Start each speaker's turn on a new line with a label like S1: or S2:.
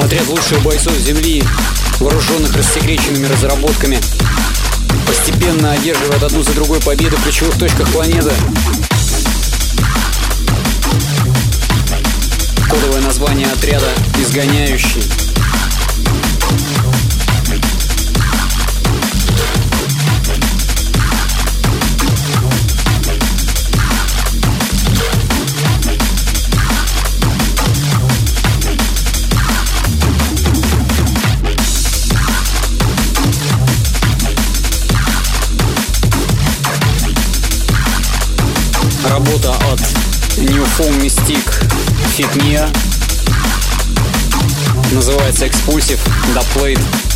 S1: Отряд лучших бойцов Земли, вооруженных рассекреченными разработками, постепенно одерживает одну за другой победы в ключевых точках планеты. Кодовое название отряда «Изгоняющий». Работа от New Foam Mystic Fit Mia. Называется Expulsive Dubplate.